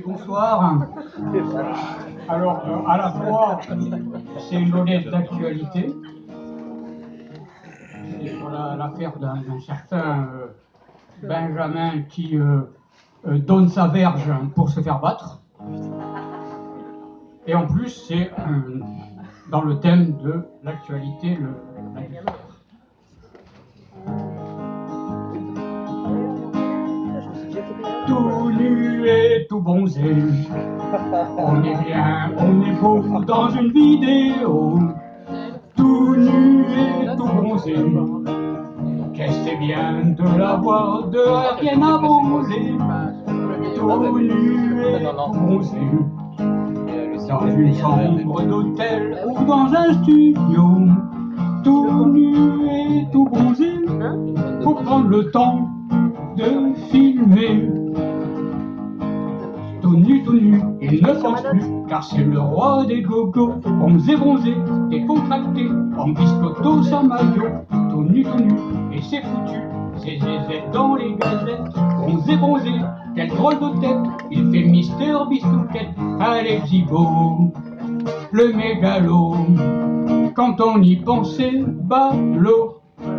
bonsoir. Alors, à la fois, c'est une honnête d'actualité. C'est sur l'affaire d'un certain Benjamin qui donne sa verge pour se faire battre. Et en plus, c'est dans le thème de l'actualité, l'adultère. Tout nu et tout bronzé, on est bien, on est beau dans une vidéo. Tout nu et tout bronzé, qu'est-ce que c'est bien de l'avoir, de rien à bronzer. Tout nu et tout bronzé, dans une chambre d'hôtel ou dans un studio. Tout nu et tout bronzé, faut prendre le temps de filmer. Tout nu, il ne pense plus, car c'est le roi des gogos. Bronzé, décontracté, en biscotto sans maillot. Tout nu, et c'est foutu, c'est zézette dans les gazettes. Bronzé, quel drôle de tête, il fait Mister Bisouquette. Allez, Gigot, le mégalo, quand on y pensait, ballot.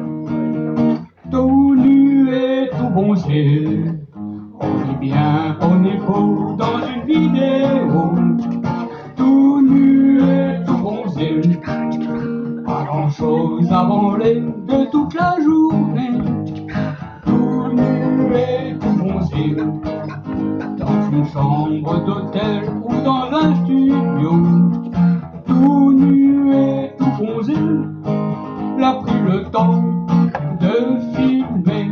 Tout nu et tout bronzé, on est bien, on est beau dans une vidéo. Tout nu et tout bronzé, pas grand chose à branler de toute la journée. Tout nu et tout bronzé, dans une chambre d'hôtel ou dans un studio. Tout nu et tout bronzé, l'a pris le temps de filmer.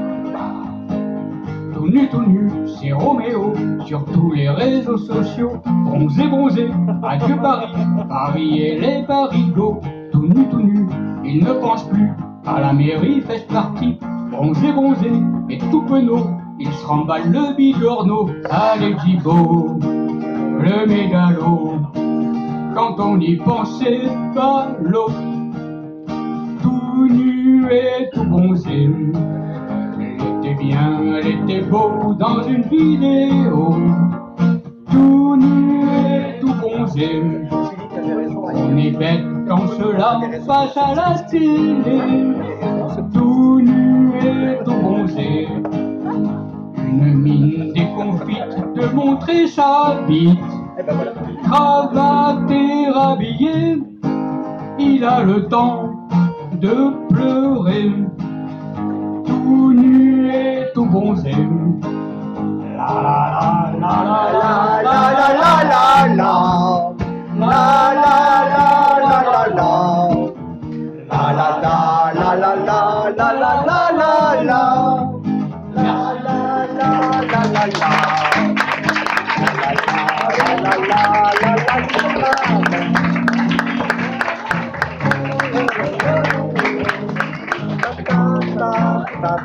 Tout nu, c'est Roméo sur tous les réseaux sociaux. Bronzé, adieu Paris, Paris et les parigots. Tout nu, il ne pense plus à la mairie fait partie. Bronzé, et tout penaud, il se remballe le bigorneau. Allez Gigot, le mégalo, quand on y pensait, ballot. Tout nu et tout bronzé, elle était beau dans une vidéo. Tout nu et tout bronzé, on est bête quand cela passe à la télé. Tout nu et tout bronzé, une mine déconfite de montrer sa bite. Cravaté, rhabillé, il a le temps de pleurer. Tout nu et tout bronzé,